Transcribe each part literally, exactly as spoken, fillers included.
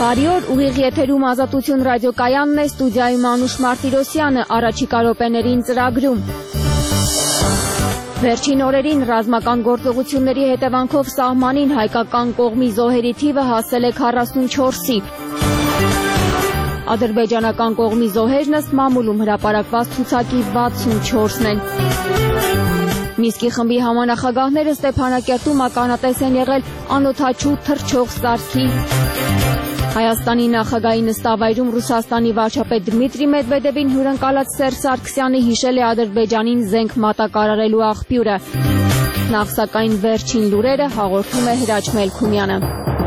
Բարի օր, ուղիղ եթերում Ազատություն ռադիոկայանն է, ստուդիայում Անուշ Մարտիրոսյանը, առաջիկա րոպեներին ծրագրում։ Վերջին օրերին ռազմական գործողությունների հետևանքով սահմանին հայկական կողմի զոհերի թիվը հասել է քառասունչորսի։ Ադրբեջանական կողմի զոհերն ըստ մամուլում հրապարակված ցուցակի վաթսունչորսն են։ Մինսկի խմբի համանախագահները Ստեփանակերտում ականատես են եղել անօդաչու թռչող սարքի։ Հայաստանի նախագահի նստավայրում Ռուսաստանի վարչապետ Դմիտրի Մեդվեդևին հյուրընկալած Սերժ Սարգսյանը հիշել է Ադրբեջանին զենք մատակարարելու աղբյուրը։ Նախ սակայն վերջին լուրերը հաղորդում է Հրաչ Մելքումյանը։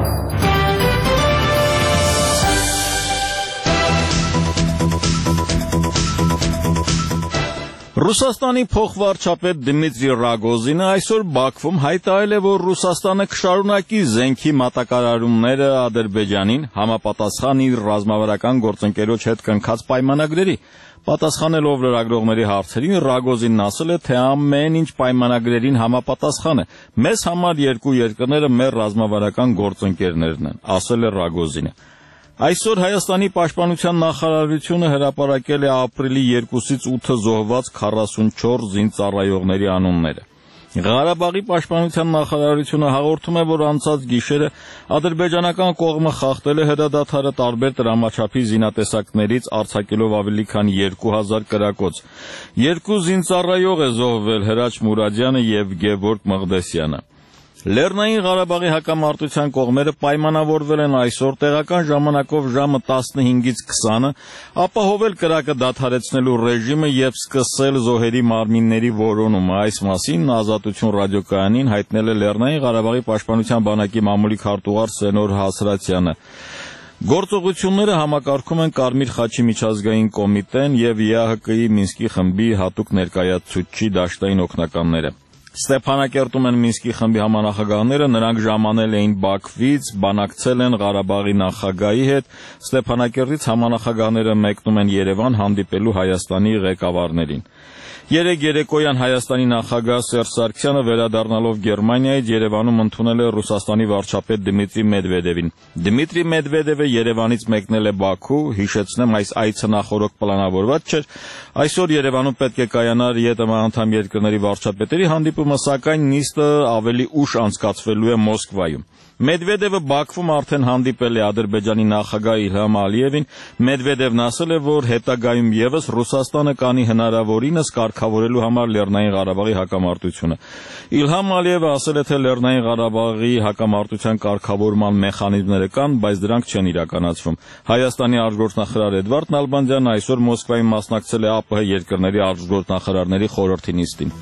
Ռուսաստանի փոխվարչապետ Դմիտրի Ռագոզինը այսօր Բաքվում հայտարարել է, որ Ռուսաստանը կշարունակի զենքի մատակարարումները Ադրբեջանին համապատասխան իր ռազմավարական գործընկերոջ հետ կնքած պայմանագրերի։ Պատասխանելով լրագրողների հարցերին, Ռագոզինն ասել է, թե ամեն ինչ պայմանագրերին համապատասխան է։ Մեզ համար երկու երկրները մեր ռազմավարական գործընկերներն են, ասել է Ռագոզինը։ Այսօր Հայաստանի պաշտպանության նախարարությունը հրապարակել է ապրիլի երկուսից ութը զոհված քառասունչորս զինծառայողների անունները։ Ղարաբաղի պաշտպանության նախարարությունը հաղորդում է, որ անցած գիշերը ադրբեջանական կողմը խախտել է հրադադարը տարբեր տրամաչափի զինատեսակներից արձակելով ավելի քան երկու հազար կրակոց։ Երկու զինծառայող է զոհվել՝ Հրաչ Մուրադյանը եւ Գևորգ Մղդեսյանը։ Լեռնային Ղարաբաղի հակամարտության կողմերը պայմանավորվել են այսօր տեղական ժամանակով ժամը տասնհինգից քսանը ապահովել կրակը դադարեցնելու ռեժիմը եւ սկսել զոհերի մարմինների որոնումը։ Այս մասին Ազատություն ռադիոկայանին հայտնել է Լեռնային Ղարաբաղի պաշտպանության բանակի մամուլի քարտուղար Սենոր Հասրատյանը։ Գործողությունները համակարգում են Կարմիր խաչի միջազգային կոմիտեն եւ ԵԱՀԿ-ի Մինսկի խմբի հատուկ ներկայացուցիչի դաշտային օգնականները։ Ստեփանակերտում են Մինսկի խմբի համանախագահները, նրանք ժամանել էին Բաքվից, բանակցել են Ղարաբաղի նախագահի հետ, Ստեփանակերտից համանախագահները մեկնում են Երևան հանդիպելու Հայաստանի ղեկավարներին։ Երեկ երեկոյան Հայաստանի նախագահ Սերժ Սարգսյանը վերադառնալով Գերմանիայից Երևանում ընդունել է Ռուսաստանի վարչապետ Դմիտրի Մեդվեդևին։ Դմիտրի Մեդվեդևը Երևանից մեկնել է Բաքու, հիշեցնեմ, այս այցը նախօրոք պլանավորված չէր։ Այսօր Երևանում պետք է կայանար ԵՏՄ անդամ երկրների վարչապետերի հանդիպումը, սակայն նիստը ավելի ուշ անցկացվելու է Մոսկվայում։ Մեդվեդևը Բաքվում արդեն հանդիպել է Ադրբեջանի նախագահ Իլհամ Ալիևին։ Մեդվեդևն ասել է, որ հետագայում եւս Ռուսաստանը կանի հնարավորինս կարգավորելու համար Լեռնային Ղարաբաղի հակամարտությունը։ Իլհամ Ալիևը ասել է, թե Լեռնային Ղարաբաղի հակամարտության կարգավորման մեխանիզմները կան, բայց դրանք չեն իրականացվում։ Հայաստանի արտգործնախարար Էդվարդ Նալբանդյանն այսօր Մոսկվայում մասնակցել է ԱՊՀ երկրների արտգործնախարարների խորհրդի նիստին։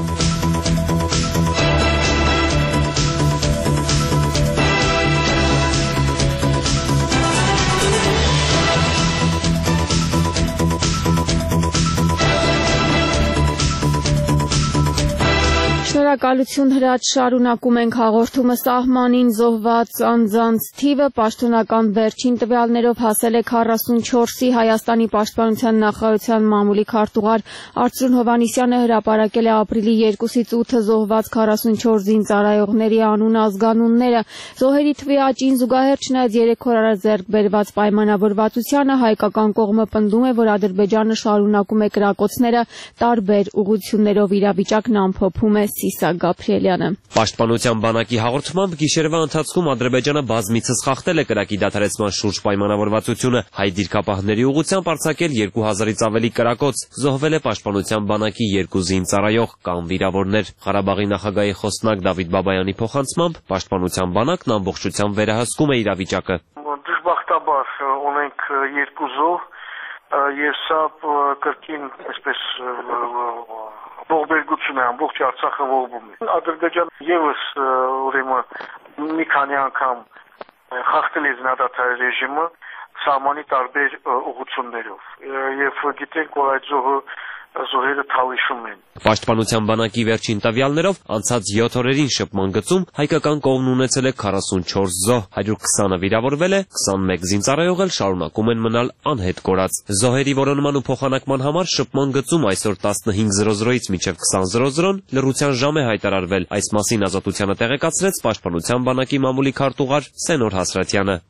Շնորհակալություն Հրաչ, շարունակում ենք հաղորդումը։ Սահմանին զոհված անձանց թիվը պաշտոնական վերջին տվյալներով հասել է քառասունչորսի։ Հայաստանի պաշտպանության նախարարության մամուլի քարտուղար Արծրուն Հովհաննիսյանը հրապարակել է ապրիլի երկուսից ութը զոհված քառասունչորս զինծառայողների անուն ազգանունները։ Զոհերի թվի աճին զուգահեռ, չնայած երեք օր առաջ ձեռք բերված պայմանավորվածությանը, հայկական կողմը պնդում է, որ Ադրբեջանը շարունակում է կրակոցները տարբեր ուղղություններով, իրավիճակն ամփոփում է Սիսակ Գաբրիելյանը։ Պաշտպանության բանակի հաղորդմամբ գիշերվա ընթացքում Ադրբեջանը բազմիցս խախտել է կրակի դադարեցման շուրջ պայմանավորվածությունը, հայ դիրքապահների ուղղությամբ արձակել երկու հազարից ավելի կրակոց, զոհվել է պաշտպանության բանակի երկու զինծառայող կամ վիրավորներ։ Ղարաբաղի նախագահի խոսնակ Դավիթ Բաբայանի փոխանցմամբ պաշտպանության բանակն ամբողջությամբ վերահսկում է իրավիճակը։ Դժբախտաբար ունենք երկու զոհ, եւ սա կրկին այսպես ողբերգություն է, ամբողջ Արցախը ողբում է։ Ադրբեջանը եւս ուրեմն մի քանի անգամ խախտել է զինադադարի ռեժիմը սահմանի տարբեր ուղղություններով եւ գիտենք, որ այդ զոհը զոհերը թալիշում են։ Պաշտպանության բանակի վերջին տվյալներով անցած յոթ օրերին շփման գծում հայկական կողմն ունեցել է քառասունչորս զոհ, հարյուր քսանը վիրավորվել է, քսանմեկ զինծառայող էլ շարունակում են մնալ անհետ կորած։ Զոհերի որոնման ու փոխանակման համար շփման գծում այսօր տասնհինգ զրո զրոից մինչև քսան զրո զրոն լռության ժամ է հայտարարվել։ Այս մասին Ազատությանը տեղեկացրեց պաշտպանության բանակի մամուլի քարտուղար Սենոր Հասրատյանը։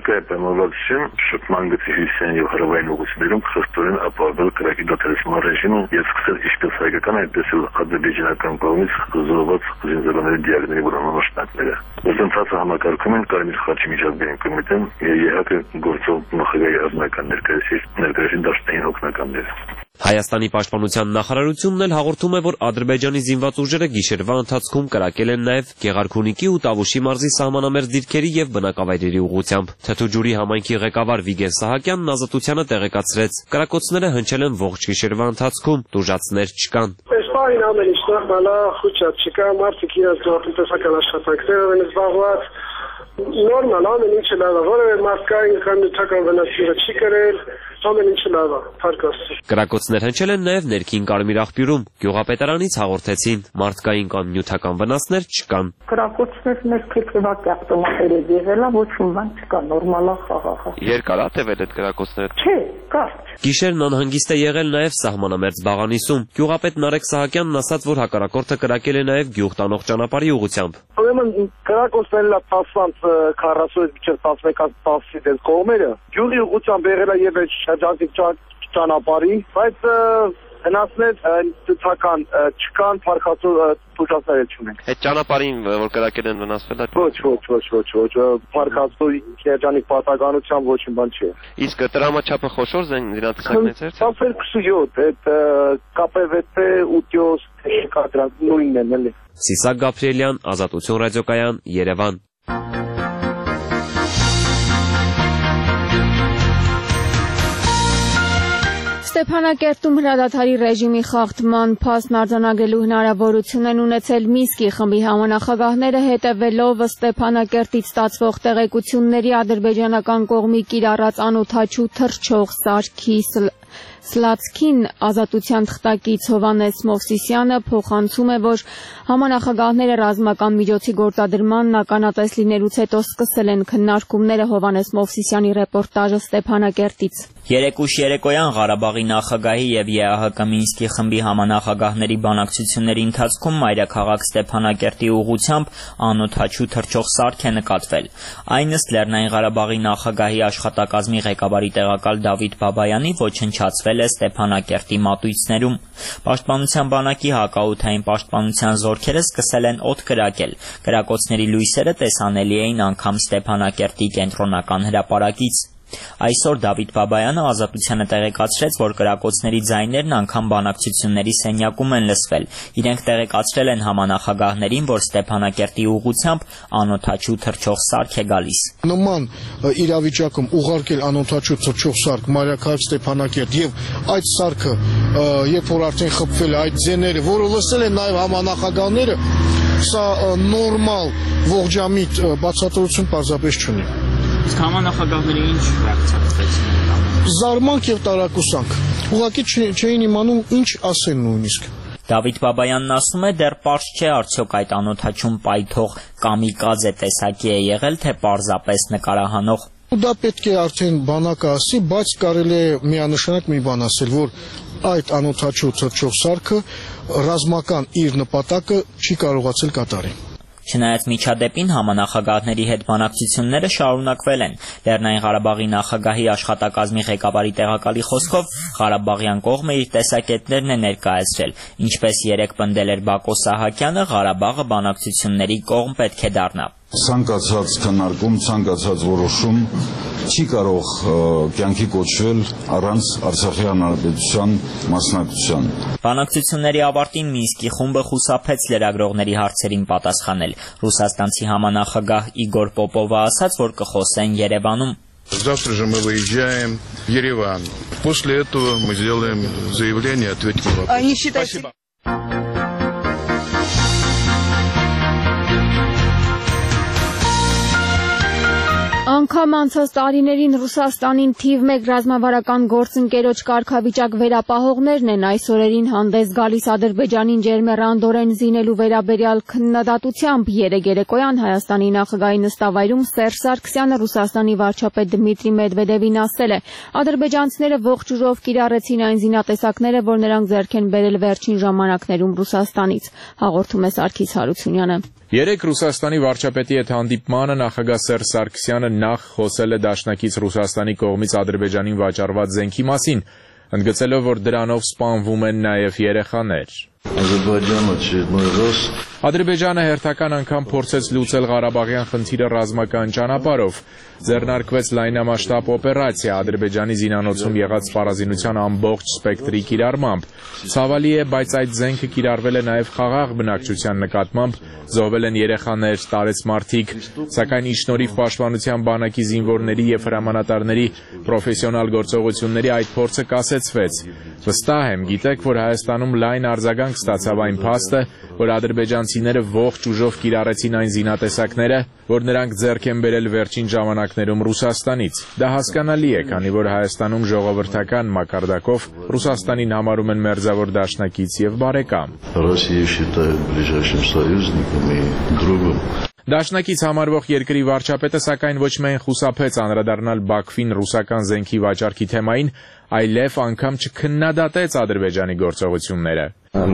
Ներկայ պայմանավորվածություն շփման գծի հյուսիսային եւ հարավային ուղղություններում խստորեն ապահովել կրակի դադարեցման ռեժիմը եւ սկսել ինչպես հայկական, այնպես էլ ադրբեջանական կողմից զոհված զինծառայողների դիակների որոնումները։ Գործընթացը համակարգում են Կարմիր խաչի միջազգային կոմիտեն եւ ԵՀԿ գործող նախագահի ռազմական ներկայացուցիչ դաշնային օգնականները։ Հայաստանի պաշտպանության նախարարությունն էլ հաղորդում է, որ Ադրբեջանի զինված ուժերը գիշերվա ընթացքում կրակել են նաև Գեղարքունիքի ու Տավուշի մարզի սահմանամերձ դիրքերի եւ բնակավայրերի ուղղությամբ։ Թթուջուրի համայնքի ղեկավար Վիգեն Սահակյանն Ազատությանը տեղեկացրեց. կրակոցները հնչել են ողջ գիշերվա ընթացքում, տուժածներ չկան։ Պային ամեն ինչ նորմալ է, խուճապ չկա, մարդիկ իրենց գյուղատնտեսական աշխատանքներով են զբաղված, նորմալ ամեն ինչը լավ է, որևէ մարդկային կամ նյութական վնասը չի կրել, ամեն ինչը լավ է, փառք Աստծո։ Կրակոցներ հնչել են նաև ներքին Կարմիր աղբյուրում, գյուղապետարանից հաղորդեցին, մարդկային կամ նյութական վնասներ չկան։ Կրակոցներ մեր քեթևակի ավտոմատերով եղել է, ոչ մի բան չկա, նորմալ է խաղաղ։ Երկար է տևել այդ կրակոցները։ Չէ, կարճ։ Գիշերն անհանգիստ է եղել նաև սահմանամերձ Բաղանիսում։ Գյուղապետ Նարեկ Սահակյանն ասաց, որ հակառակորդը կրակել է նաև գյուղ տանող ճանապարհի ուղղությամբ։ Ուրեմն կրակոցներն տասնից քառասունից մինչև տասնմեկի դեպ կողմերը գյուղի ուղղությամբ եղել է եւ շրջանցիկ ճանապարհի, բայց հնացներ ցուցական չկան, փառքացու տուժածներ չունենք։ Այդ ճանապարհին, որ կրակել են, վնասվել է։ Ոչ, ոչ, ոչ, ոչ, ոչ, փառքացու երջանիկ պատասխանությամբ ոչ մի բան չի։ Իսկ դրամաչափը խոշոր զինատեսակներից էր։ Սաֆեր քսույոթ, այդ Կ Պ V T ութ կադրա նույնն են էլի։ Սիսակ Գաբրիելյան, Ազատություն ռադիոկայան, Երևան։ Ստեփանակերտում հրադադարի ռեժիմի խախտման փաստն արձանագրելու հնարավորություն են ունեցել Մինսկի խմբի համանախագահները, հետևելով Ստեփանակերտից ստացվող տեղեկությունների ադրբեջանական կողմի կիրառած անօդաչու թռչող սարքի Սլացքին Ազատության թղթակից Հովհաննես Մովսիսյանը փոխանցում է, որ համանախագահները ռազմական միջոցի գործադրմանն ականատես լինելուց հետո սկսել են քննարկումները։ Հովհաննես Մովսիսյանի ռեպորտաժը Ստեփանակերտից։ Երեկ ուշ երեկոյան Ղարաբաղի նախագահի եւ Ե Ա Հ Կ Մինսկի խմբի համանախագահների բանակցությունների ընթացքում մայրաքաղաք Ստեփանակերտի ուղղությամբ անօդաչու թռչող սարք է նկատվել։ Այն ըստ Լեռնային Ղարաբաղի նախագահի աշխատակազմի ղեկավարի տեղակալ Դավիթ Բաբայանի ոչնչացվել է Ստեփանակերտի մատույցներում։ Պաշտպանության բանակի հակաօդային պաշտպանության զորքերը սկսել են օդ կրակել։ Կրակոցների լույսերը տեսանելի էին անգամ Ստեփանակերտի կենտրոնական հրապարակից։ Այսօր Դավիթ Բաբայանը Ազատությանը տեղեկացրեց, որ կրակոցների ձայներն անգամ բանակցությունների սենյակում են լսվել։ Իրենք տեղեկացրել են համանախագահներին, որ Ստեփանակերտի ուղղությամբ անօդաչու թռչող սարք է գալիս։ Նման իրավիճակում ուղարկել անօդաչու թռչող սարք մայրաքաղաք Ստեփանակերտ եւ այդ սարքը, երբ որ արդեն խփվել է այդ ձեները, որը լսել են նաեւ համանախագահները, սա նորմալ ողջամիտ բացատրություն պարզապես չունի։ Իսկ համանախագահների ինչ ռեակցիա տվեցին։ Զարմանք եւ տարակուսանք։ Ուղղակի չէին իմանում ինչ ասեն նույնիսկ։ Դավիթ Բաբայանն ասում է, դեռ պարզ չէ արդյոք այդ անօդաչուն պայթող կամիկաձե տեսակի է եղել, թե պարզապես նկարահանող։ Դա պետք է արդեն բանակը ասի, բայց կարելի է միանշանակ մի բան ասել, որ այդ անօդաչու թռչող սարքը ռազմական իր նպատակը չի կարողացել կատարել։ Չնայած միջադեպին համանախագահների հետ բանակցությունները շարունակվել են։ Լեռնային Ղարաբաղի նախագահի աշխատակազմի ղեկավարի տեղակալի խոսքով Ղարաբաղյան կողմը իր տեսակետներն է ներկայացրել։ Ինչպես երեկ պնդել էր Բակո Սահակյանը, Ղարաբաղը բանակցությունների կողմ պետք է դառնա։ Ցանկացած քննարկում, ցանկացած որոշում չի կարող կյանքի կոչվել առանց Արցախի հանրապետության մասնակցության։ Բանակցությունների ավարտին Մինսկի խումբը խուսափեց լրագրողների հարցերին պատասխանել։ Ռուսաստանցի համանախագահ Իգոր Պոպովը ասաց, որ կխոսեն Երևանում։ Завтра же мы выезжаем в Ереван. После этого мы сделаем заявление, ответим на вопрос. Спасибо. Անգամ անցած տարիներին Ռուսաստանին թիվ մեկ ռազմավարական գործընկերոջ կարգավիճակ վերապահողներն են այս օրերին հանդես գալիս Ադրբեջանին ջերմեռանդորեն զինելու վերաբերյալ քննադատությամբ։ Երեկ երեկոյան Հայաստանի նախագահի նստավայրում Սերժ Սարգսյանը Ռուսաստանի վարչապետ Դմիտրի Մեդվեդևին ասել է. ադրբեջանցիները ողջ ուժով կիրառեցին այն զինատեսակները, որ նրանք ձեռք են բերել վերջին ժամանակներում Ռուսաստանից։ Հաղորդում է Սարգիս Հարությունյանը։ Երեկ Ռուսաստանի վարչապետի հետ հանդիպմանը նախագահ Սերժ Սարգսյանը նախ խոսել է դաշնակից Ռուսաստանի կողմից Ադրբեջանին վաճառված զենքի մասին, ընդգծելով, որ դրանով սպանվում են նաև երեխաներ։ Ադրբեջանը հերթական անգամ փորձեց լուծել Ղարաբաղյան խնդիրը ռազմական ճանապարհով, ձեռնարկվեց լայնամասշտաբ օպերացիա Ադրբեջանի զինանոցում եղած սպառազինության ամբողջ սպեկտրի կիրառմամբ։ Ցավալի է, բայց այդ զենքը կիրառվել է նաև խաղաղ բնակչության նկատմամբ, զոհվել են երեխաներ, տարեց մարդիկ, սակայն ի շնորհիվ Պաշտպանության բանակի զինվորների եւ հրամանատարների պրոֆեսիոնալ գործողությունների այդ փորձը կասեցվեց։ Վստահ եմ, գիտեք, որ Հայաստանում լայն արձագանք ստացավ այն փաստը, որ ադրբեջանցիները ողջ ուժով կիրառեցին այն զինատեսակները, որ նրանք ձեռք են բերել վերջին ժամանակներում Ռուսաստանից։ Դա հասկանալի է, քանի որ Հայաստանում ժողովրդական մակարդակով Ռուսաստանին համարում են մերձավոր դաշնակից եւ բարեկամ։ Դաշնակից համարվող երկրի վարչապետը սակայն ոչ միայն խուսափեց անդրադառնալ Բաքվին ռուսական զենքի վաճառքի թեմային, այլև անգամ չքննադատեց Ադրբեջանի գործողությունները։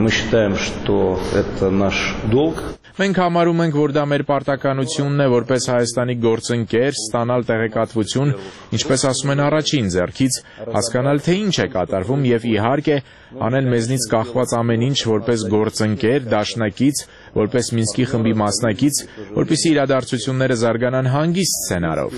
Մենք համարում ենք, որ դա մեր պարտականությունն է որպես Հայաստանի գործընկեր ստանալ տեղեկատվություն, ինչպես ասում են առաջին ձեռքից, հասկանալ թե ինչ է կատարվում եւ իհարկե անել մեզնից կախված ամեն ինչ որպես գործընկեր, դաշնակից, որպես Մինսկի խմբի մասնակից, որպեսզի իրադարձությունները զարգանան հանգիստ սցենարով։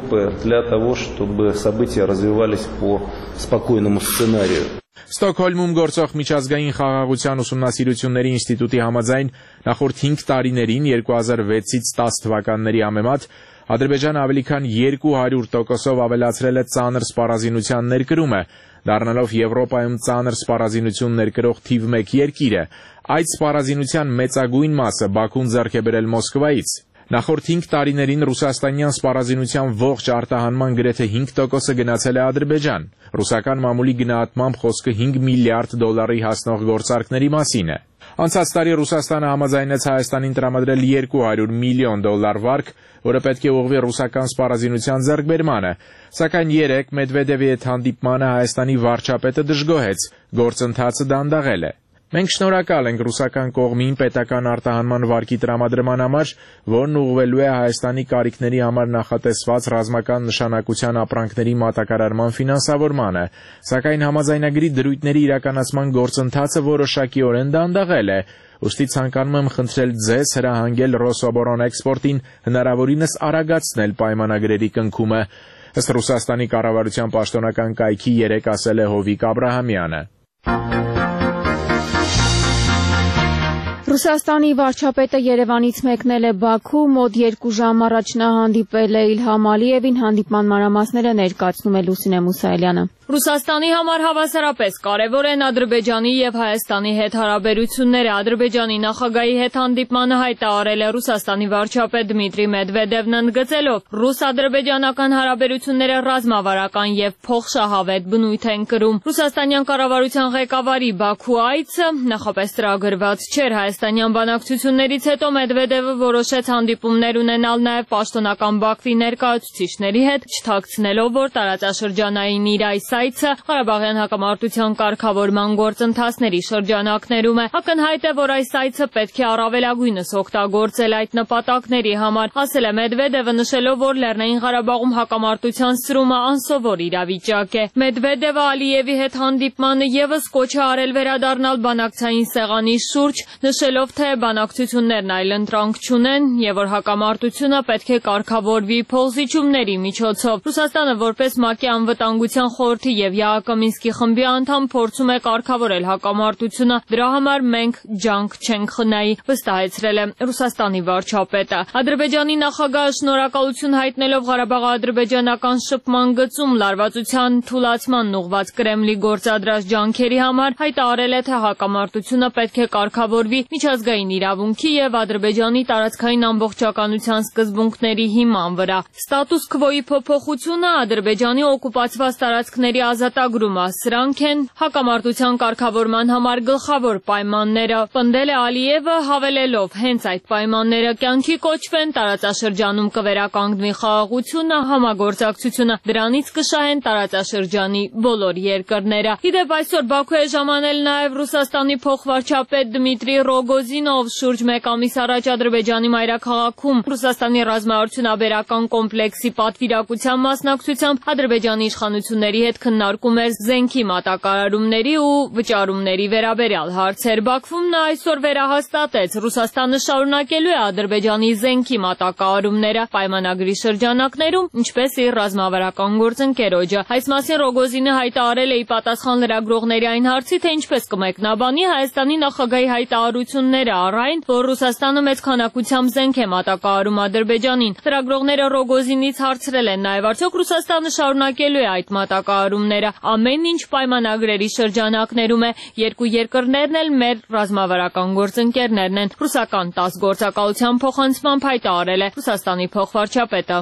Ստոկհոլմում գործող միջազգային խաղաղության ուսումնասիրությունների ինստիտուտի համաձայն նախորդ հինգ տարիներին երկու հազար վեցից տասը թվականների համեմատ Ադրբեջանը ավելի քան երկու հարյուր տոկոսով ավելացրել է ծանր սպառազինության ներկրումը, դառնալով Եվրոպայում ծանր սպառազինություն ներկրող թիվ մեկ երկիրը։ Այդ սպառազինության մեծագույն մասը Բաքուն ձեռք է բերել Մոսկվայից։ Նախորդ հինգ տարիներին ռուսաստանյան սպառազինության ողջ արտահանման գրեթե հինգ տոկոսը գնացել է Ադրբեջան։ Ռուսական մամուլի գնահատմամբ խոսքը հինգ միլիարդ դոլարի հասնող գործարքների մասին է։ Անցած տարի Ռուսաստանը համաձայնեց Հայաստանին տրամադրել երկու հարյուր միլիոն դոլար վարկ, որը պետք է ուղղվի ռուսական սպառազինության ձեռքբերմանը, սակայն երեկ Մեդվեդևի հետ հանդիպմանը Հայաստանի վարչապետը դժգոհեց, գործընթացը դանդաղել է։ Մենք շնորհակալ ենք ռուսական կողմին պետական արտահանման վարկի տրամադրման համար, որն ուղղվելու է Հայաստանի կարիքների համար նախատեսված ռազմական նշանակության ապրանքների մատակարարման ֆինանսավորմանը, սակայն համաձայնագրի դրույթների իրականացման գործընթացը որոշակիորեն դանդաղել է, ուստի ցանկանում եմ խնդրել ձեզ հրահանգել Ռոսոբորանէքսպորտին հնարավորինս արագացնել պայմանագրերի կնքումը, ըստ Ռուսաստանի կառավարության պաշտոնական կայքի երեկ ասել է Հովիկ Աբրահամյանը։ Ռուսաստանի վարչապետը Երևանից մեկնել է Բաքու, մոտ երկու ժամ առաջ նա հանդիպել է Իլհամ Ալիևին, հանդիպման մանրամասները ներկայացնում է Լուսինե Մուսայելյանը։ Ռուսաստանի համար հավասարապես կարևոր են Ադրբեջանի եւ Հայաստանի հետ հարաբերությունները։ Ադրբեջանի նախագահի հետ հանդիպմանը հայտարարել է Ռուսաստանի վարչապետ Դմիտրի Մեդվեդևն ընդգծելով. ռուս-ադրբեջանական հարաբերությունները ռազմավարական եւ փոխշահավետ բնույթ են կրում։ Ռուսաստանյան կառավարության ղեկավարի Բաքու այցը նախապես ծրագրված չէր։ Հայաստանյան բանակցություններից հետո Մեդվեդևը որոշեց հանդիպումներ ունենալ նաեւ պաշտոնական Բաքվի ներկայացուցիչների հետ, չթաքցնելով, որ տարածաշրջանային իր այս այցը Ղարաբաղյան հակամարտության կարգավորման գործընթացների շրջանակներում է։ Ակնհայտ է, որ այս այցը պետք է առավելագույնս օգտագործել այդ նպատակների համար, ասել է Մեդվեդևը, նշելով, որ Լեռնային Ղարաբաղում հակամարտության սրումը անսովոր իրավիճակ է։ Մեդվեդևը Ալիևի հետ հանդիպմանը եւս կոչ է արել վերադառնալ բանակցային սեղանի շուրջ, նշելով, թե բանակցություններն այլընտրանք չունեն եւ որ հակամարտությունը պետք է կարգավորվի փոխզիջումների միջոցով։ Ռուսաստանը որպես ՄԱԿ-ի անվտանգության խորհրդի եւ ԵԱՀԿ Մինսկի խմբի անդամ փորձում է կարգավորել հակամարտությունը, դրա համար մենք ջանք չենք խնայի, վստահեցրել է Ռուսաստանի վարչապետը։ Ադրբեջանի նախագահը շնորհակալություն հայտնելով Ղարաբաղ-ադրբեջանական շփման գծում լարվածության թուլացմանն ուղղված Կրեմլի գործադրած ջանքերի համար հայտարարել է, թե հակամարտությունը պետք է կարգավորվի միջազգային իրավունքի եւ Ադրբեջանի տարածքային ամբողջականության սկզբունքների հիման վրա։ Ստատուս քվոյի փոփոխությունը Ադրբեջանի օկուպացված տարածքների զենքերի ազատագրումը։ Սրանք են հակամարտության կարգավորման համար գլխավոր պայմանները։ Պնդել է Ալիևը, հավելելով, հենց այդ պայմանները կյանքի կոչվեն, տարածաշրջանում կվերականգնվի խաղաղությունը, համագործակցությունը, դրանից կշահեն տարածաշրջանի բոլոր երկրները։ Իդեպ այսօր Բաքու է ժամանել նաև Ռուսաստանի փոխվարչապետ Դմիտրի Ռոգոզինով շուրջ մեկ ամիս առաջ Ադրբեջանի մայրաքաղաքում Ռուսաստանի ռազմաարդյունաբերական կոմպլեքսի պատվիրակության մասնակցությամբ Ադրբեջանի իշխանությունների հետ քննարկում էր զենքի մատակարարումների ու վճարումների վերաբերյալ հարցեր։ Բաքվում նա այսօր վերահաստատեց, Ռուսաստանը շարունակելու է Ադրբեջանի զենքի մատակարարումները պայմանագրի շրջանակներում, ինչպես իր ռազմավարական գործընկերոջը։ Այս մասին Ռոգոզինը հայտարարել է ի պատասխան լրագրողների այն հարցի, թե ինչպես կմեկնաբանի Հայաստանի նախագահի հայտարարությունները առ այն, որ Ռուսաստանը մեծ քանակությամբ զենք է մատակարարում Ադրբեջանին։ Լրագրողները Ռոգոզինից հարցրել են նաև, արդյոք Ռուսաստանը շարունակելու է այդ մատակարարումները, ամեն ինչ պայմանագրերի շրջանակներում է, երկու երկրներն էլ մեր ռազմավարական գործընկերներն են։ Ռուսական տաս գործակալության փոխանցմամբ հայտարարել է Ռուսաստանի փոխվարչապետը։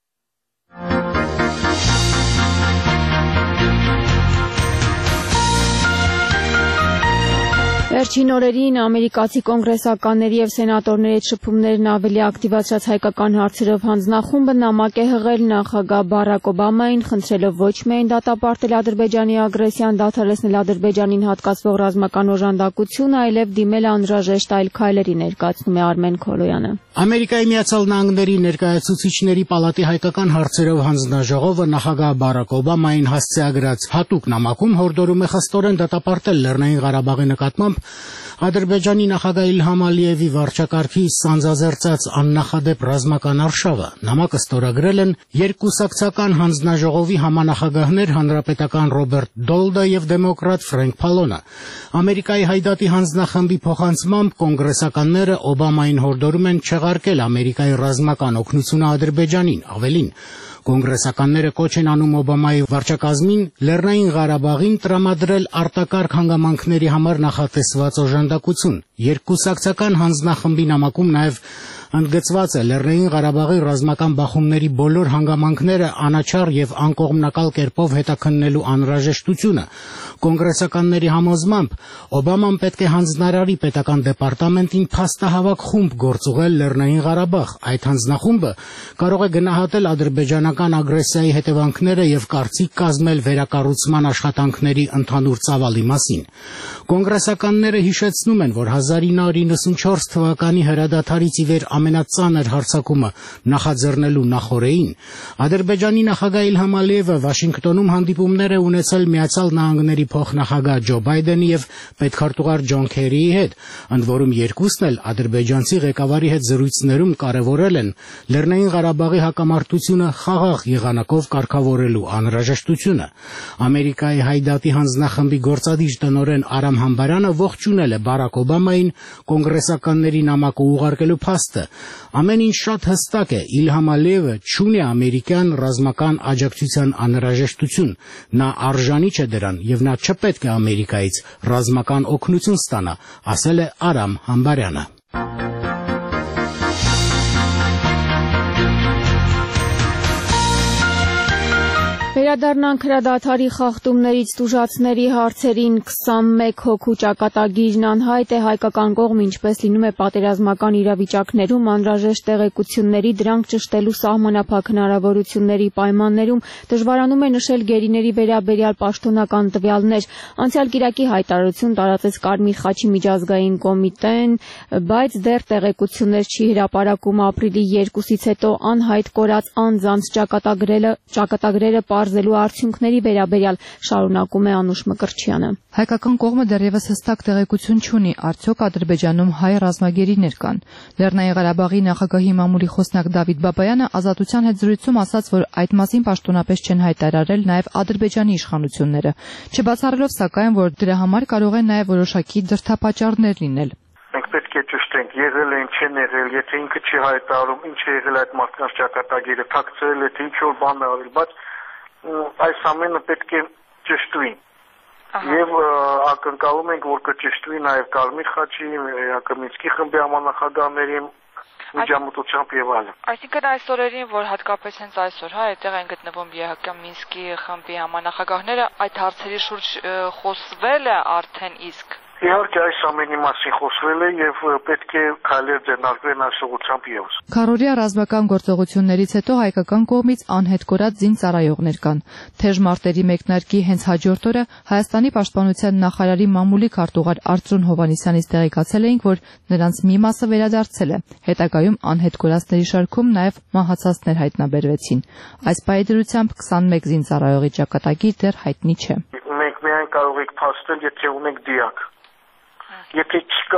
Վերջին օրերին ամերիկացի կոնգրեսականների եւ սենատորների հետ շփումներն ավելի ակտիվացրած հայկական հարցերով հանձնախումբը նամակ է հղել նախագահ Բարակ Օբամային, խնդրելով ոչ միայն դատապարտել Ադրբեջանի ագրեսիան, դադարեցնել Ադրբեջանին հատկացվող ռազմական օժանդակությունը, այլև դիմել անհրաժեշտ այլ քայլերի, ներկայացնում է Արմեն Քոլոյանը։ Ամերիկայի Միացյալ Նահանգների ներկայացուցիչների պալատի հայկական հարցերով հանձնաժողովը նախագահ Բարակ Օբամային հասցեագրած հատուկ նամակում հորդորում է խստորեն դատապարտել Լեռնային Ղարաբաղի նկատմամբ Ադրբեջանի նախագահ Իլհամ Ալիևի վարչակարգի սանձազերծած աննախադեպ ռազմական արշավը։ Նամակը ստորագրել են երկկուսակցական հանձնաժողովի համանախագահներ հանրապետական Ռոբերտ Դոլդը եւ դեմոկրատ Ֆրենկ Փալոնը։ Ամերիկայի հայդատի հանձնախմբի փոխանցմամբ կոնգրեսականները Օբամային հորդորում են չեղարկել Ամերիկայի ռազմական օգնությունը Ադրբեջանին, ավելին Կոնգրեսականները կոչ են անում Օբամայի վարչակազմին Լեռնային Ղարաբաղին տրամադրել արտակարգ հանգամանքների համար նախատեսված օժանդակություն։ Երկկուսակցական հանձնախմբի նամակում նաև ընդգծված է Լեռնային Ղարաբաղի ռազմական բախումների բոլոր հանգամանքները անաչառ եւ անկողմնակալ կերպով հետաքննելու անհրաժեշտությունը։ Կոնգրեսականների համոզմամբ Օբաման պետք է հանձնարարի պետական դեպարտամենտին փաստահավաք խումբ գործուղել Լեռնային Ղարաբաղ։ Այդ հանձնախումբը կարող է գնահատել ադրբեջանական ագրեսիայի հետևանքները եւ կարծիք կազմել վերակառուցման աշխատանքների ընդհանուր ծավալի մասին։ Կոնգրեսականները հիշեցնում են, որ հազար ինը հարյուր իննսունչորս թվականի հրադադարից ի վեր ամենածանր հարձակումը նախաձեռնելու նախօրեին Ադրբեջանի նախագահ Իլհամ Ալիևը Վաշինգտոնում հանդիպումներ է ունեցել Միացյալ Նահանգների փոխնախագահ Ջո Բայդենի եւ պետքարտուղար Ջոն Քերիի հետ, ընդ որում երկուսն էլ ադրբեջանցի ղեկավարի հետ զրույցներում կարևորել են Լեռնային Ղարաբաղի հակամարտությունը խաղաղ եղանակով կարգավորելու անհրաժեշտությունը։ Ամերիկայի հայդատի հանձնախմբի գործադիր տնօրեն Արամ Համբարյանը ողջունել է Բարակ Օբամային կոնգրեսականների նամակը ուղարկելու փաստը։ Ամեն ինչ շատ հստակ է, Իլհամ Ալիևը չունի ամերիկյան ռազմական աջակցության անհրաժեշտություն, նա արժանի չէ դրան եւ նա չպետք է Ամերիկայից ռազմական օգնություն ստանա, ասել է Արամ Համբարյանը։ Վերադառնանք հրադադարի խախտումներից տուժածների հարցերին քսանմեկ հոգու ճակատագիրն անհայտ է, հայկական կողմը ինչպես լինում է պատերազմական իրավիճակներում անհրաժեշտ տեղեկությունների դրանք ճշտելու սահմանափակ հնարավորությունների պայմաններում դժվարանում է նշել գերիների վերաբերյալ պաշտոնական տվյալներ։ Անցյալ կիրակի հայտարարություն տարածեց Կարմիր խաչի միջազգային կոմիտեն, բայց դեռ տեղեկություններ չի հրապարակում ապրիլի երկուսից հետո անհայտ կորած անձանց ճակատագրերը ճակատագրերը պարզելու արդյունքների վերաբերյալ շարունակում է Անուշ Մկրտչյանը։ Հայկական կողմը դեռևս հստակ տեղեկություն չունի, արդյոք Ադրբեջանում հայ ռազմագերիներ կան։ Լեռնային Ղարաբաղի նախագահի մամուլի խոսնակ Դավիթ Բաբայանը ազատության հետ զրույցում ասաց, որ այդ մասին պաշտոնապես չեն հայտարարել նաև Ադրբեջանի իշխանությունները, չբացառելով սակայն, որ դրա համար կարող են նաև որոշակի դրդապատճառներ լինել։ Մենք պետք է ճշտենք, եղել են, չեն եղել, եթե ինքը չի հայտարարում, ինչ է եղել այդ մարդկանց ճակատագիրը, թաքցրել է, թե ինչ որ բան է արել, բայց այս ամենը պետք է ճշտվի։ Եվ ակնկալում ենք, որ կճշտվի նաև Կարմիր խաչի, Մինսկի խմբի համանախագահների միջամտությամբ եւ այլն։ Այսինքն այս օրերին, որ հատկապես հենց այսօր, հա, այդտեղ են գտնվում ԵՀԿ Մինսկի խմբի համանախագահները, այդ հարցերի շուրջ խոսվել է արդեն իսկ։ Իհարկե այս ամենի մասին խոսվել է եւ պետք է քայլեր ձեռնարկվեն այս ուղղությամբ եւս։ Քարորիա ռազմական գործողություններից հետո հայկական կողմից անհետ կորած զինծառայողներ կան։ Թեժ մարտերի մեկնարկի հենց հաջորդ օրը Հայաստանի պաշտպանության նախարարի մամուլի քարտուղար Արծրուն Հովհաննիսյանից տեղեկացել էինք, որ նրանց մի մասը վերադարձել է։ Հետագայում անհետ կորածների շարքում նաեւ մահացածներ հայտնաբերվեցին։ Այս պայդրությամբ քսանմեկ զինծառայողի ճակատագիր դեռ հայտնի չէ։ Մենք միայն կարող ենք փաստել, եթե ունենք դիակ։ Եթե չկա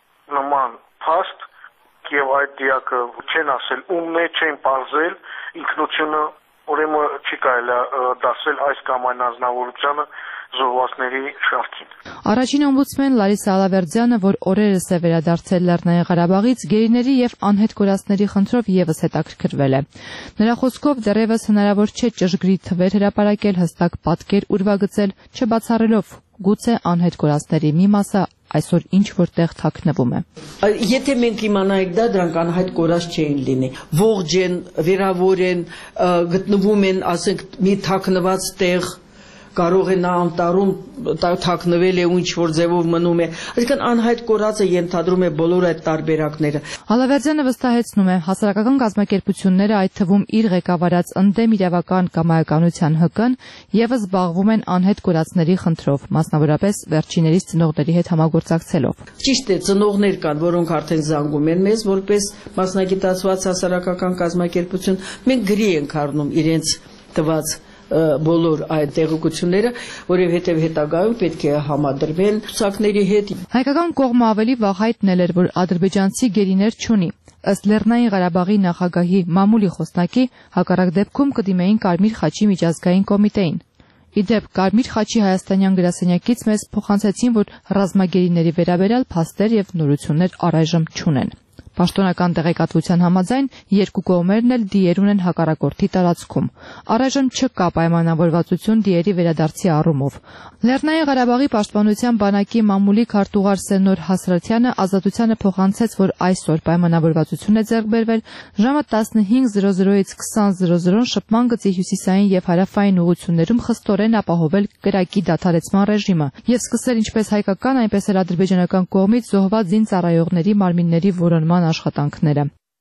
նման փաստ եւ այդ դիակը չեն ասել ումն է, չեն բարձել ինքնությունը, ուրեմն չի կարելի դասել այս կամ այն անձնավորությանը զոհվածների շարքին։ Առաջին օմբուդսմեն Լարիսա Ալավերդյանը, որ օրերս է վերադարձել Լեռնային Ղարաբաղից, գերիների եւ անհետ կորածների խնդրով եւս հետաքրքրվել է։ Նրա խոսքով դեռևս հնարավոր չէ ճշգրիտ թվեր հրապարակել, հստակ պատկեր ուրվագծել, չբացառելով գուցե անհետ կորածների մի մասը այսօր ինչ որտեղ թաքնվում է։ Եթե մենք իմանայինք դա, դրանք անհայտ կորած չէին լինի։ Ողջ են, վերավոր են, գտնվում են, ասենք, մի թաքնված տեղ, կարող է նա անտառում թաքնվել է ու ինչ որ ձևով մնում է։ Այսինքն անհայտ կորածը ենթադրում է բոլոր այդ տարբերակները։ Ալավերդյանը վստահեցնում է, հասարակական կազմակերպությունները, այդ թվում իր ղեկավարած ընդդեմ իրավական կամայականության ՀԿ-ն, եւս զբաղվում են անհետ կորածների խնդրով, մասնավորապես վերջիներիս ծնողների հետ համագործակցելով։ Ճիշտ է, ծնողներ կան, որոնք արդեն զանգում են մեզ որպես մասնագիտացված հասարակական կազմակերպություն։ Մենք գրի ենք առնում իրենց տված բոլոր այդ տեղեկությունները, որովհետև հետագայում պետք է համադրվեն ցուցակների հետ։ Հայկական կողմը ավելի վաղ հայտնել էր, որ ադրբեջանցի գերիներ չունի։ Ըստ Լեռնային Ղարաբաղի նախագահի մամուլի խոսնակի, հակառակ դեպքում կդիմեին Կարմիր խաչի միջազգային կոմիտեին։ Իդեպ Կարմիր խաչի հայաստանյան գրասենյակից մեզ փոխանցեցին, որ ռազմագերիների վերաբերյալ փաստեր եւ նորություններ առայժմ չունեն։ Պաշտոնական տեղեկատվության համաձայն երկու կողմերն էլ դիեր ունեն հակառակորդի տարածքում։ Առայժմ չկա պայմանավորվածություն դիերի վերադարձի առումով։ Լեռնային Ղարաբաղի պաշտպանության բանակի մամուլի քարտուղար Սենոր Հասրաթյանը ազատությանը փոխանցեց, որ այսօր պայմանավորվածություն է ձեռք բերվել ժամը տասնհինգ ից քսան շփման գծի հյուսիսային եւ հարավային ուղություններում խստորեն ապահովել կրակի դադարեցման ռեժիմը եւ սկսել ինչպես հայկական, այնպես էլ ադրբեջանական կողմից զոհված զինծառայողների մարմինների որոնման աշխատանքները։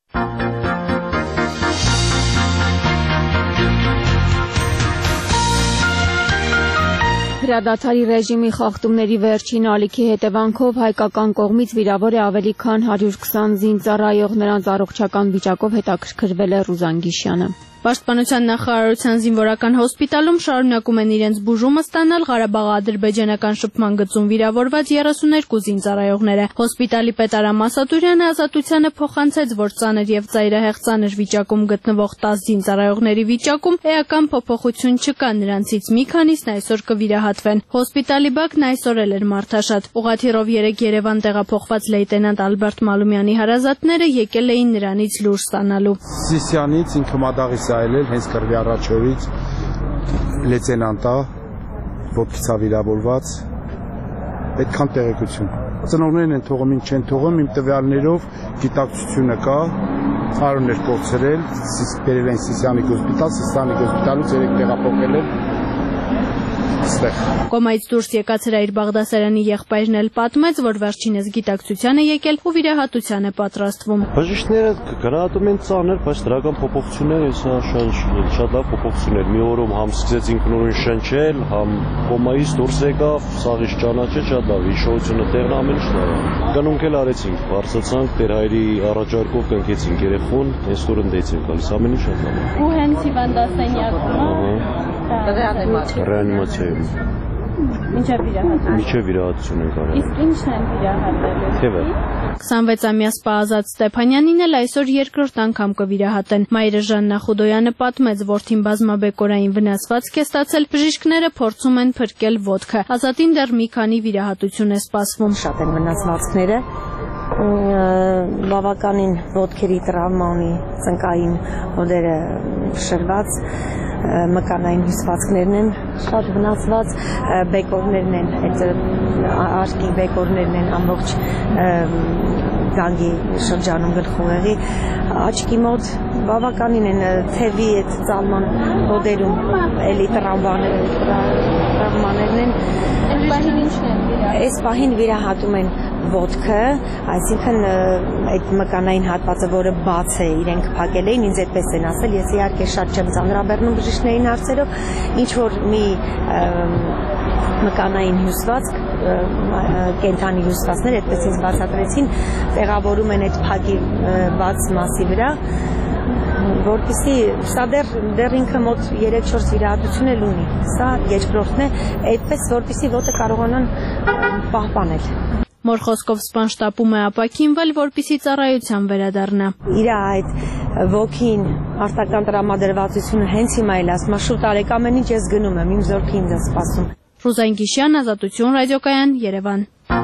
Հրադադարի ռեժիմի խախտումների վերջին ալիքի հետևանքով հայկական կողմից վիրավոր է ավելի քան հարյուր քսան զինծառայող, նրանց առողջական վիճակով հետաքրքրվել է Ռուզան Գիշյանը։ Պաշտպանության նախարարության զինվորական հոսպիտալում շարունակում են իրենց բուժումը ստանալ Ղարաբաղ-ադրբեջանական շփման գծում վիրավորված երեսուներկու զինծառայողները։ Հոսպիտալի պետ Արամ Ասատուրյանը ազատությանը փոխանցեց, որ ծանր եւ ծայրահեղ ծանր վիճակում գտնվող տասը զինծառայողների վիճակում էական փոփոխություն չկա, նրանցից մի քանիսն այսօր կվիրահատվեն։ Հոսպիտալի բակն այսօր էլ էր մարդաշատ։ Ուղղաթիռով երեկ Երևան տեղափոխված լեյտենանտ Ալբերտ Մալումյանի հարազատները եկել էին նրանից լուր ստանալու։ Սիսյանից ինքը մադաղի այլել հենց կրվի առաջորից լեյտենանտա ոտքիցա վիրավորված այդքան տեղեկություն ծնողներն են թողում, ինչ չեն թողում, իմ տվյալներով գիտակցությունը կա, հարուներ կորցրել, բերել են Սիսյանի հոսպիտալ, Սիսյանի հոսպիտալից երեք տեղափոխել են այստեղ։ Կոմայից դուրս եկած Հրայր Բաղդասարյանի եղբայրն էլ պատմեց, որ վերջինս գիտակցության է եկել ու վիրահատության է պատրաստվում։ Բժիշկները գնահատում են ծանր, բայց դրական փոփոխություններ հեսա շատ լավ փոփոխություններ։ Մի օրում համ սկսեց ինքնուրույն շնչել, համ կոմայից դուրս եկավ, սաղից ճանաչեց, շատ լավ, հիշողությունը տեղն ամեն ինչ լավ է։ Կնունք էլ արեցինք, բարձրացանք, Տեր Հայրի առաջարկով կնքեցինք երեխուն, այսօր ընդեցինք, գալիս ամեն ինչ շատ լավ է։ Ու հենց հիվանդասենյակում Ռեանիմացիայում։ Ինչա վիրահատություն։ Միջև վիրահատություն են կարել։ Իսկ ինչն են վիրահատել։ Թևը։ քսանվեցամյա Սպահազատ Ստեփանյանին էլ այսօր երկրորդ անգամ կվիրահատեն։ Մայրը Ժաննա Խուդոյանը պատմեց, որդին բազմաբեկորային վնասվածք է ստացել, բժիշկները փորձում են փրկել ոտքը։ Ազատին դեռ մի քանի վիրահատություն է սպասվում։ Շատ են վնասվածքները, բավականին ոտքերի տրավմա ունի, ծնկային հոդերը շրված, մկանային հյուսվածքներն են շատ վնասված, բեկորներն են, այդ արկի բեկորներն են ամբողջ գանգի շրջանում գլխուղեղի աչքի մոտ բավականին են թևի այդ ծալման հոդերում էլի տրավմաներն են։ Այս պահին վիրահատում են ոտքը, այսինքն այդ մկանային հատվածը, որը բաց է, իրենք փակել էին, ինձ այդպես են ասել, ես իհարկե շատ չեմ ծանրաբեռնում բժիշկներին հարցերով, ինչ որ մի մկանային հյուսվածք, կենդանի հյուսվածքներ, այդպես ինձ բացատրեցին, տեղավորում են այդ փակի բաց մասի վրա, որպեսզի սա դեռ դեռ ինքը մոտ երեք-չորս վիրահատություն էլ ունի, սա երկրորդն է, այդպես որպեսզի ոտը կարողանան պահպանել։ Մոր խոսքով սպանշտապում է ապաքինվել, որպեսզի ծառայության վերադառնա։ Իր այդ ոգին, արտական տրամադրվածությունը հենց հիմա էլ ասում, շուտ արեք ամեն ինչ ես գնում եմ, իմ զորքը ինձ է սպասում։ Ռուզան Գիշյան, Ազատություն ռադիոկայան, Երևան։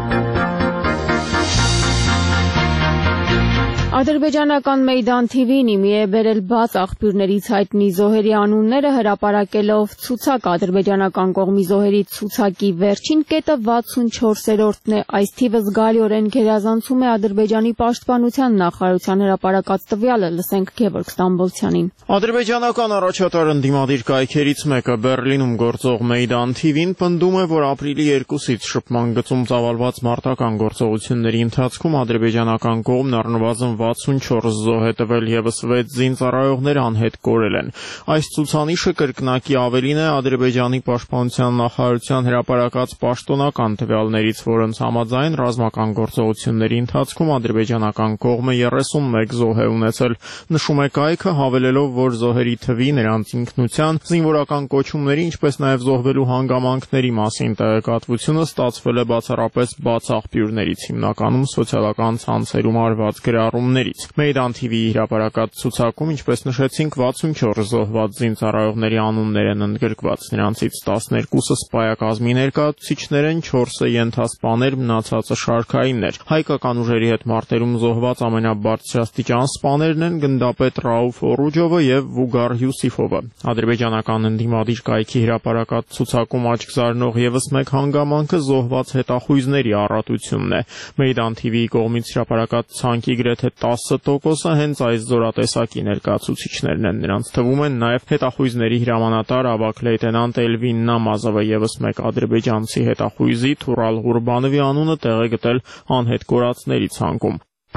Ադրբեջանական Մեյդան թի վին իմի է բերել բաց աղբյուրներից հայտնի զոհերի անունները հրապարակելով ցուցակ ադրբեջանական կողմի զոհերի ցուցակի վերջին կետը վաթսունչորսերորդն է, այս թիվը զգալիորեն գերազանցում է Ադրբեջանի պաշտպանության նախարարության հրապարակած տվյալը, լսենք Գևորգ Ստամբոլցյանին։ Ադրբեջանական առաջատար ընդդիմադիր կայքերից մեկը Բեռլինում գործող Մեյդան թի վին պնդում է, որ ապրիլի երկուսից շփման գծում ծավալված մարտական գործողությունների ընթացքում ադրբեջանական կողմն առնվազն վաթսունչորս զոհ է տվել ևս վեց զինծառայողներ անհետ կորել են։ Այս ցուցանիշը կրկնակի ավելին է Ադրբեջանի պաշտպանության նախարարության հրապարակած պաշտոնական տվյալներից, որոնց համաձայն ռազմական գործողությունների ընթացքում ադրբեջանական կողմը երեսունմեկ զոհ է ունեցել։ Նշում է կայքը, հավելելով, որ զոհերի թվի, նրանց ինքնության, զինվորական կոչումների, ինչպես նաև զոհվելու հանգամանքների մասին տեղեկատվությունը ստացվել է բացառապես բաց աղբյուրներից, հիմնականում սոցիալական ցանցերում արված գրառումներից։ Մեյդան թի վիի հրապարակած ցուցակում, ինչպես նշեցինք, վաթսունչորս զոհված զինծառայողների անուններ են ընդգրկված, նրանցից տասներկուսը սպայակազմի ներկայացուցիչներ են, չորսը ենթասպաներ, մնացածը շարքայիններ։ Հայկական ուժերի հետ մարտերում զոհված ամենաբարձրաստիճան սպաներն են գնդապետ Ռաուֆ Օրուջովը եւ Վուգար Յուսիֆովը։ Ադրբեջանական ընդդիմադիր կայքի հրապարակած ցուցակում աչք զարնող ևս մեկ հանգամանքը զոհված հետախույզների առատությունն է։ Մեյդան թի վիի կողմից հրապարակած ցանկի գրեթե տասը տոկոսը հենց այս զորատեսակի ներկայացուցիչներն են։ Նրանց թվում են նաև հետախույզների հրամանատար ավագ լեյտենանտ Էլվին Նամազովը, ևս մեկ ադրբեջանցի հետախույզի Թուրալ Ղուրբանովի անունը տեղ է գտել անհետ կորածների ցանկում։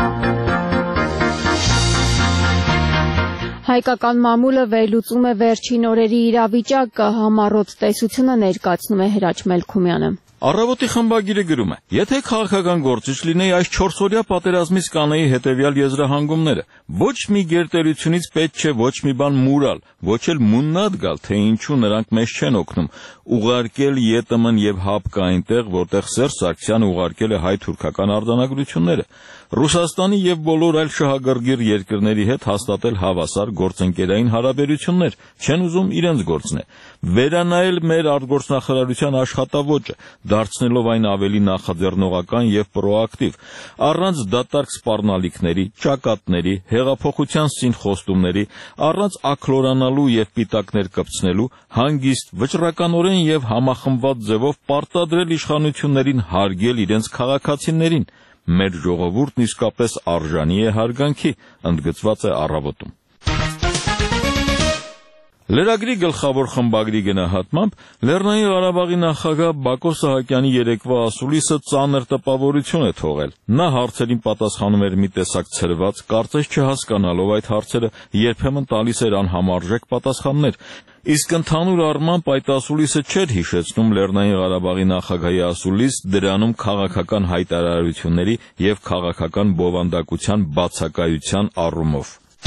Հայկական մամուլը վերլուծում է վերջին օրերի իրավիճակը, համառոտ տեսությունը ներկայացնում է Հրաչ Մելքումյանը։ Առավոտի խմբագիրը գրում է. եթե քաղաքական գործիչ լինեի, այս չորսօրյա պատերազմից կանեի հետևյալ եզրահանգումները. ոչ մի գերտերությունից պետք չէ ոչ մի բան մուրալ, ոչ էլ մուննատ գալ, թե ինչու նրանք մեզ չեն օգնում, ուղարկել ԵՏՄ-ն եւ ՀԱՊԿ այնտեղ, որտեղ Սերժ Սարգսյանը ուղարկել է հայ-թուրքական արձանագրությունները, Ռուսաստանի եւ բոլոր այլ շահագրգիռ երկրների հետ հաստատել հավասար գործընկերային հարաբերություններ, չեն ուզում իրենց գործն է, վերանայել մեր արտգործնախարարության աշխատավոճը, դարձնելով այն ավելի նախաձեռնողական եւ պրոակտիվ, առանց դատարկ սպառնալիքների, ճակատների, հեղափոխության սին խոստումների, առանց աքլորանալու եւ պիտակներ կպցնելու, հանգիստ, վճռականորեն եւ համախմբված ձևով պարտադրել իշխանություններին հարգել իրենց քաղաքացիներին։ Մեր ժողովուրդն իսկապես արժանի է հարգանքի, ընդգծված է առավոտում։ Լրագրի գլխավոր խմբագրի գնահատմամբ Լեռնային Ղարաբաղի նախագահ Բակո Սահակյանի երեկվա ասուլիսը ծանր տպավորություն է թողել։ Նա հարցերին պատասխանում էր մի տեսակ ցրված, կարծես չհասկանալով այդ հարցերը, երբեմն տալիս էր անհամարժեք պատասխաններ։ Իսկ ընդհանուր առմամբ այդ ասուլիսը չէր հիշեցնում Լեռնային Ղարաբաղի նախագահի ասուլիս, դրանում քաղաքական հայտարարությունների եւ քաղաքական բովանդակության բացակայության առումով։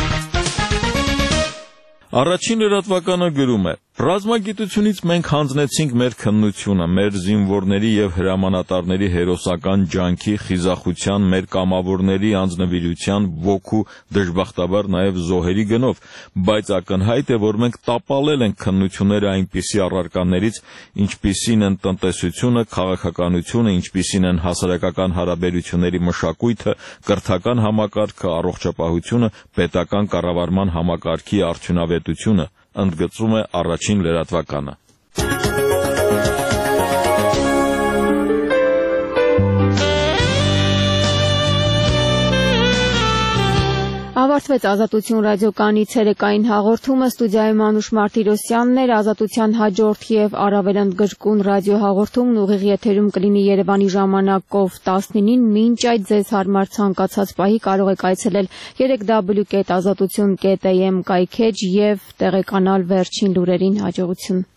Առաջին լրատվականը գրում է. Ռազմագիտությունից մենք հանձնեցինք մեր քննությունը, մեր զինվորների եւ հրամանատարների հերոսական ջանքի, խիզախության, մեր կամավորների անձնվիրության, ոգու, դժբախտաբար նաեւ զոհերի գնով, բայց ակնհայտ է, որ մենք տապալել ենք քննությունները այնպիսի առարկաներից, ինչպիսին են տնտեսությունը, քաղաքականությունը, ինչպիսին են հասարակական հարաբերությունների մշակույթը, կրթական համակարգը, առողջապահությունը, պետական կառավարման համակարգի արդյունավետությունը, ընդգծում է առաջին լրատվականը։ Ավարտվեց Ազատություն ռադիոկայանի ցերեկային հաղորդումը, ստուդիայում Անուշ Մարտիրոսյանն էր, Ազատության հաջորդ եւ առավել ընդգրկուն ռադիոհաղորդումն ուղիղ եթերում կլինի Երևանի ժամանակով տասնինին, մինչ այդ ձեզ հարմար ցանկացած պահի կարող եք այցելել երեք w կետ ազատություն կետ a m կայքեջ եւ տեղեկանալ վերջին լուրերին։ Հաջողություն։